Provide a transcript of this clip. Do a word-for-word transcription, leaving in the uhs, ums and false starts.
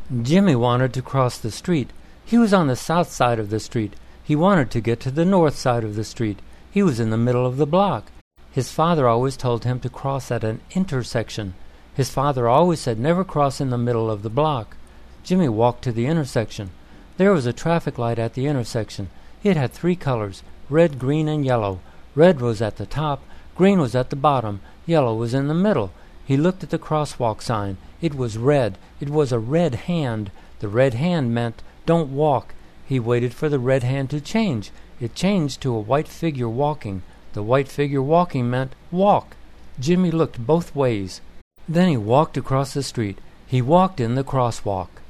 Jimmy wanted to cross the street. He was on the south side of the street. He wanted to get to the north side of the street. He was in the middle of the block. His father always told him to cross at an intersection. His father always said never cross in the middle of the block. Jimmy walked to the intersection. There was a traffic light at the intersection. It had three colors, red, green, and yellow. Red was at the top, green was at the bottom, yellow was in the middle. He looked at the crosswalk sign. It was red. It was a red hand. The red hand meant, don't walk. He waited for the red hand to change. It changed to a white figure walking. The white figure walking meant, walk. Jimmy looked both ways. Then he walked across the street. He walked in the crosswalk.